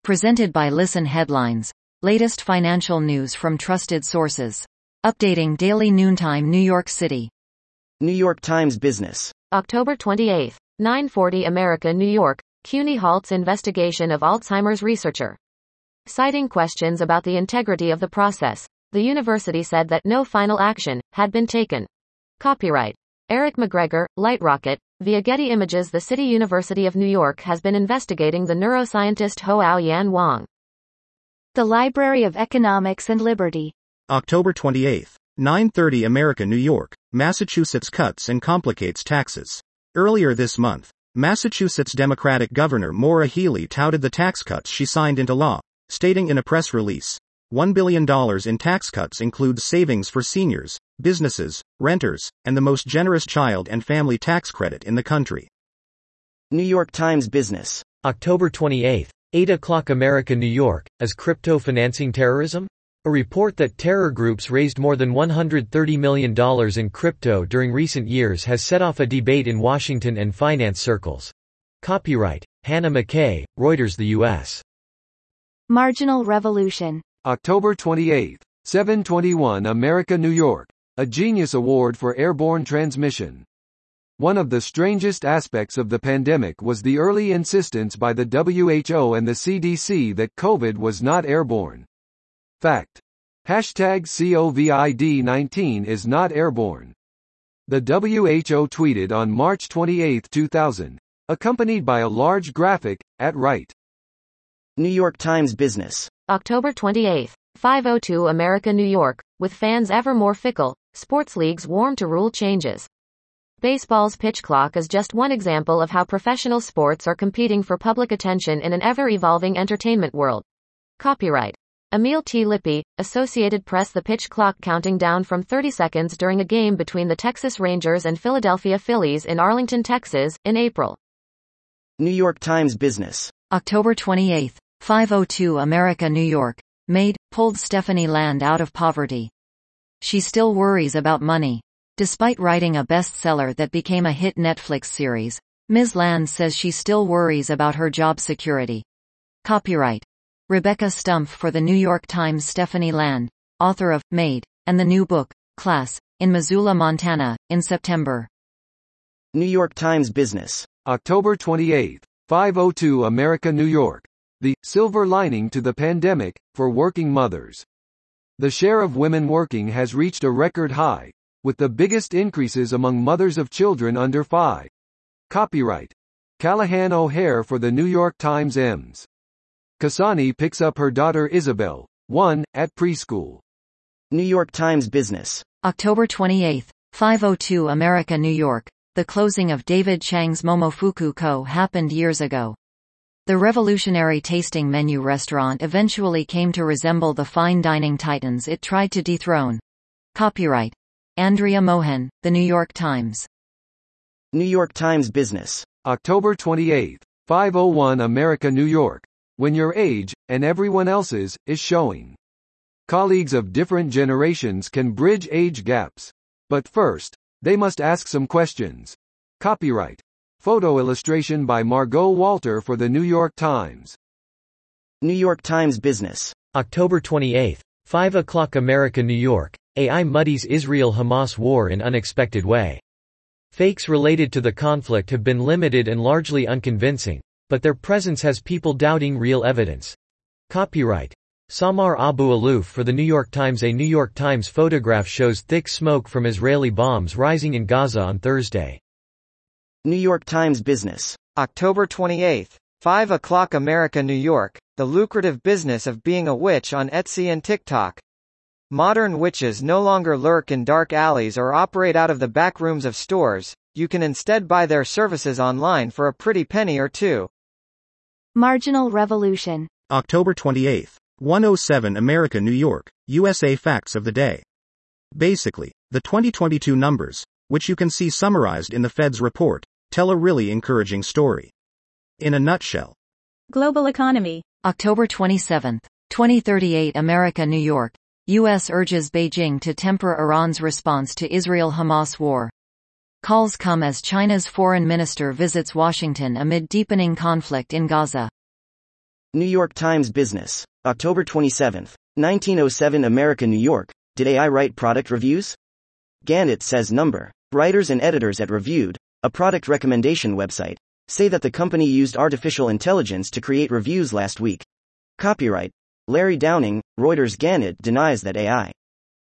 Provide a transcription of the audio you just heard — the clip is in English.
Presented by Listen Headlines. Latest financial news from trusted sources. Updating daily noontime New York City. New York Times Business. October 28, 9:40 America, New York. CUNY halts investigation of Alzheimer's researcher. Citing questions about the integrity of the process, the university said that no final action had been taken. Copyright Eric McGregor, Light Rocket. Via Getty Images. The City University of New York has been investigating the neuroscientist Hao Yan Wang. The Library of Economics and Liberty. October 28, 9:30 America, New York. Massachusetts cuts and complicates taxes. Earlier this month, Massachusetts Democratic Governor Maura Healey touted the tax cuts she signed into law, stating in a press release, $1 billion in tax cuts includes savings for seniors, businesses, renters, and the most generous child and family tax credit in the country. New York Times Business. October 28, 8 o'clock America, New York. As crypto financing terrorism? A report that terror groups raised more than $130 million in crypto during recent years has set off a debate in Washington and finance circles. Copyright Hannah McKay, Reuters, the U.S. Marginal Revolution. October 28, 7:21 America, New York. A Genius Award for Airborne Transmission. One of the strangest aspects of the pandemic was the early insistence by the WHO and the CDC that COVID was not airborne. Fact. #COVID-19 is not airborne. The WHO tweeted on March 28, 2000, accompanied by a large graphic, at right. New York Times Business. October 28, 5:02 America, New York. With fans ever more fickle, sports leagues warm to rule changes. Baseball's pitch clock is just one example of how professional sports are competing for public attention in an ever-evolving entertainment world. Copyright Emil T. Lippi, Associated Press. The pitch clock counting down from 30 seconds during a game between the Texas Rangers and Philadelphia Phillies in Arlington, Texas, in April. New York Times Business. October 28, 5:02 America, New York. Maid pulled Stephanie Land out of poverty. She still worries about money. Despite writing a bestseller that became a hit Netflix series, Ms. Land says she still worries about her job security. Copyright Rebecca Stumpf for the New York Times. Stephanie Land, author of Maid and the new book, Class, in Missoula, Montana, in September. New York Times Business. October 28, 5:02 America, New York. The silver lining to the pandemic for working mothers. The share of women working has reached a record high, with the biggest increases among mothers of children under 5. Copyright Callahan O'Hare for the New York Times. Ems. Kasani picks up her daughter Isabel, 1, at preschool. New York Times Business. October 28, 5:02 America, New York. The closing of David Chang's Momofuku Co. happened years ago. The revolutionary tasting menu restaurant eventually came to resemble the fine dining titans it tried to dethrone. Copyright Andrea Mohan, The New York Times. New York Times Business. October 28, 5:01 America, New York. When your age, and everyone else's, is showing. Colleagues of different generations can bridge age gaps. But first, they must ask some questions. Copyright Photo illustration by Margot Walter for the New York Times. New York Times Business. October 28, 5 o'clock America, New York. AI muddies Israel-Hamas war in unexpected way. Fakes related to the conflict have been limited and largely unconvincing, but their presence has people doubting real evidence. Copyright Samar Abu Aluf for the New York Times. A New York Times photograph shows thick smoke from Israeli bombs rising in Gaza on Thursday. New York Times Business. October 28, 5 o'clock America, New York. The lucrative business of being a witch on Etsy and TikTok. Modern witches no longer lurk in dark alleys or operate out of the back rooms of stores. You can instead buy their services online for a pretty penny or two. Marginal Revolution. October 28, 1:07 America, New York. USA facts of the day. Basically, the 2022 numbers, which you can see summarized in the Fed's report, tell a really encouraging story. In a nutshell. Global economy. October 27, 2038 America, New York. U.S. urges Beijing to temper Iran's response to Israel-Hamas war. Calls come as China's foreign minister visits Washington amid deepening conflict in Gaza. New York Times Business. October 27, 1907 America, New York. Did AI write product reviews? Gannett says number. Writers and editors at Reviewed, a product recommendation website, say that the company used artificial intelligence to create reviews last week. Copyright. Larry Downing, Reuters. Gannett denies that AI